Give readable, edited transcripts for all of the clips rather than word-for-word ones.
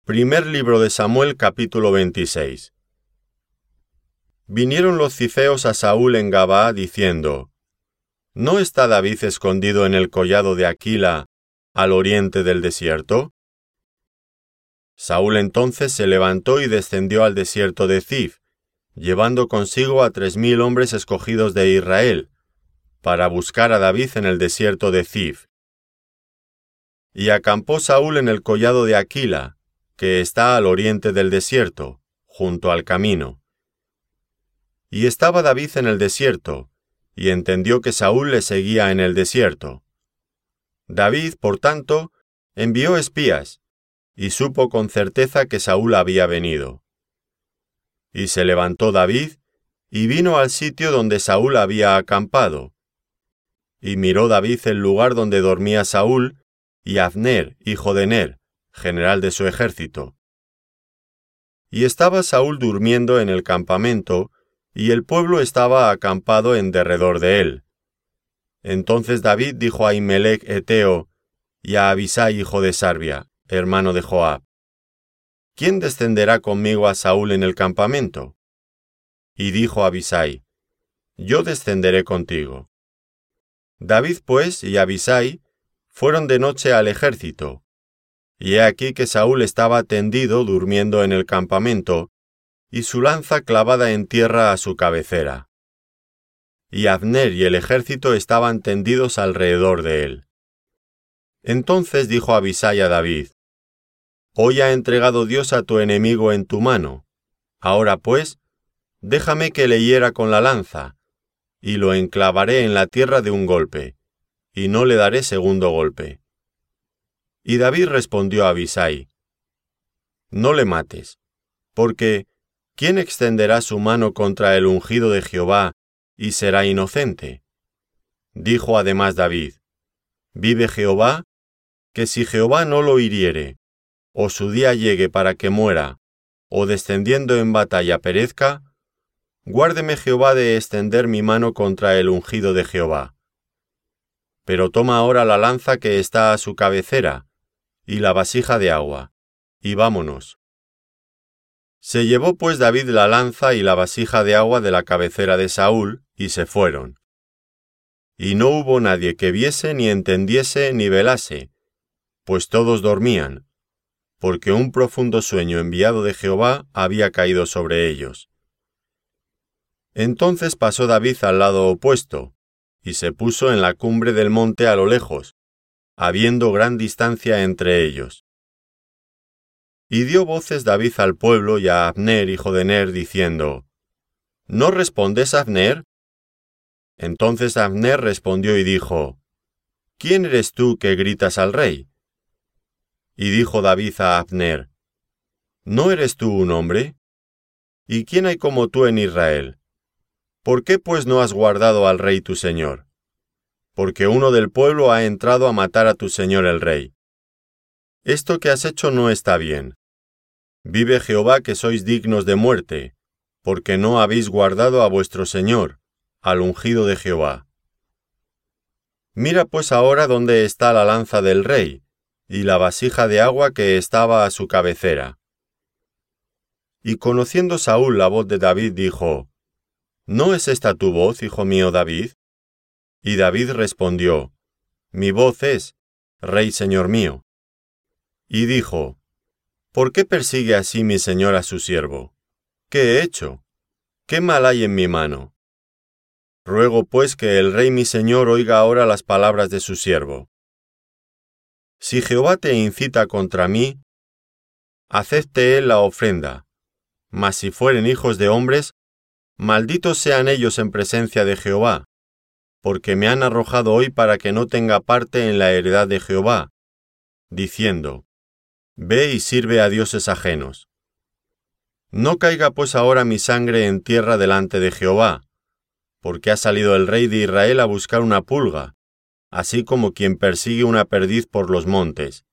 Primer libro de Samuel, capítulo 26. Vinieron los cifeos a Saúl en Gabaa diciendo: ¿No está David escondido en el collado de Aquila, al oriente del desierto? Saúl entonces se levantó y descendió al desierto de Zif, llevando consigo a 3,000 hombres escogidos de Israel, para buscar a David en el desierto de Zif. Y acampó Saúl en el collado de Aquila, que está al oriente del desierto, junto al camino. Y estaba David en el desierto, y entendió que Saúl le seguía en el desierto. David, por tanto, envió espías, y supo con certeza que Saúl había venido. Y se levantó David, y vino al sitio donde Saúl había acampado. Y miró David el lugar donde dormía Saúl, y Abner, hijo de Ner, general de su ejército. Y estaba Saúl durmiendo en el campamento, y el pueblo estaba acampado en derredor de él. Entonces David dijo a Ahimelech Heteo y a Abisai hijo de Sarbia, hermano de Joab: ¿Quién descenderá conmigo a Saúl en el campamento? Y dijo Abisai: Yo descenderé contigo. David pues y Abisai fueron de noche al ejército, y he aquí que Saúl estaba tendido durmiendo en el campamento, y su lanza clavada en tierra a su cabecera. Y Abner y el ejército estaban tendidos alrededor de él. Entonces dijo Abisai a David: Hoy ha entregado Dios a tu enemigo en tu mano. Ahora pues, déjame que le hiera con la lanza, y lo enclavaré en la tierra de un golpe, y no le daré segundo golpe. Y David respondió a Abisai: No le mates, porque ¿quién extenderá su mano contra el ungido de Jehová y será inocente? Dijo además David: Vive Jehová, que si Jehová no lo hiriere, o su día llegue para que muera, o descendiendo en batalla perezca, guárdeme Jehová de extender mi mano contra el ungido de Jehová. Pero toma ahora la lanza que está a su cabecera, y la vasija de agua, y vámonos. Se llevó pues David la lanza y la vasija de agua de la cabecera de Saúl, y se fueron. Y no hubo nadie que viese, ni entendiese, ni velase, pues todos dormían, porque un profundo sueño enviado de Jehová había caído sobre ellos. Entonces pasó David al lado opuesto, y se puso en la cumbre del monte a lo lejos, habiendo gran distancia entre ellos. Y dio voces David al pueblo y a Abner hijo de Ner, diciendo: ¿No respondes, Abner? Entonces Abner respondió y dijo: ¿Quién eres tú que gritas al rey? Y dijo David a Abner: ¿No eres tú un hombre? ¿Y quién hay como tú en Israel? ¿Por qué pues no has guardado al rey tu señor? Porque uno del pueblo ha entrado a matar a tu señor el rey. Esto que has hecho no está bien. Vive Jehová que sois dignos de muerte, porque no habéis guardado a vuestro señor, al ungido de Jehová. Mira pues ahora dónde está la lanza del rey, y la vasija de agua que estaba a su cabecera. Y conociendo Saúl la voz de David, dijo: ¿No es esta tu voz, hijo mío David? Y David respondió: Mi voz es, Rey señor mío. Y dijo: ¿Por qué persigue así mi señor a su siervo? ¿Qué he hecho? ¿Qué mal hay en mi mano? Ruego pues que el rey mi señor oiga ahora las palabras de su siervo. Si Jehová te incita contra mí, acepte él la ofrenda, mas si fueren hijos de hombres, malditos sean ellos en presencia de Jehová, porque me han arrojado hoy para que no tenga parte en la heredad de Jehová, diciendo: Ve y sirve a dioses ajenos. No caiga pues ahora mi sangre en tierra delante de Jehová, porque ha salido el rey de Israel a buscar una pulga, así como quien persigue una perdiz por los montes.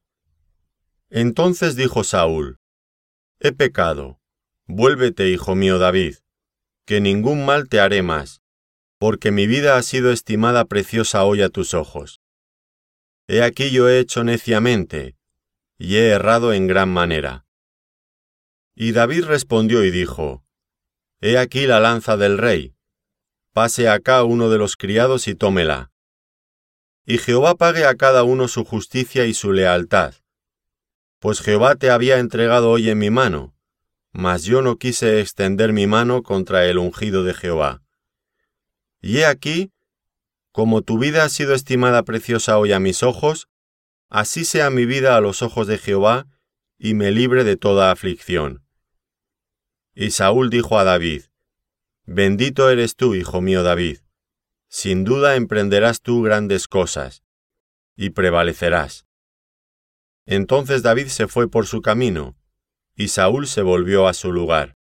Entonces dijo Saúl: He pecado, vuélvete, hijo mío David, que ningún mal te haré más, porque mi vida ha sido estimada preciosa hoy a tus ojos. He aquí yo he hecho neciamente, y he errado en gran manera. Y David respondió y dijo: He aquí la lanza del rey. Pase acá uno de los criados y tómela. Y Jehová pague a cada uno su justicia y su lealtad. Pues Jehová te había entregado hoy en mi mano, mas yo no quise extender mi mano contra el ungido de Jehová. Y he aquí, como tu vida ha sido estimada preciosa hoy a mis ojos, así sea mi vida a los ojos de Jehová, y me libre de toda aflicción. Y Saúl dijo a David: Bendito eres tú, hijo mío David. Sin duda emprenderás tú grandes cosas, y prevalecerás. Entonces David se fue por su camino, y Saúl se volvió a su lugar.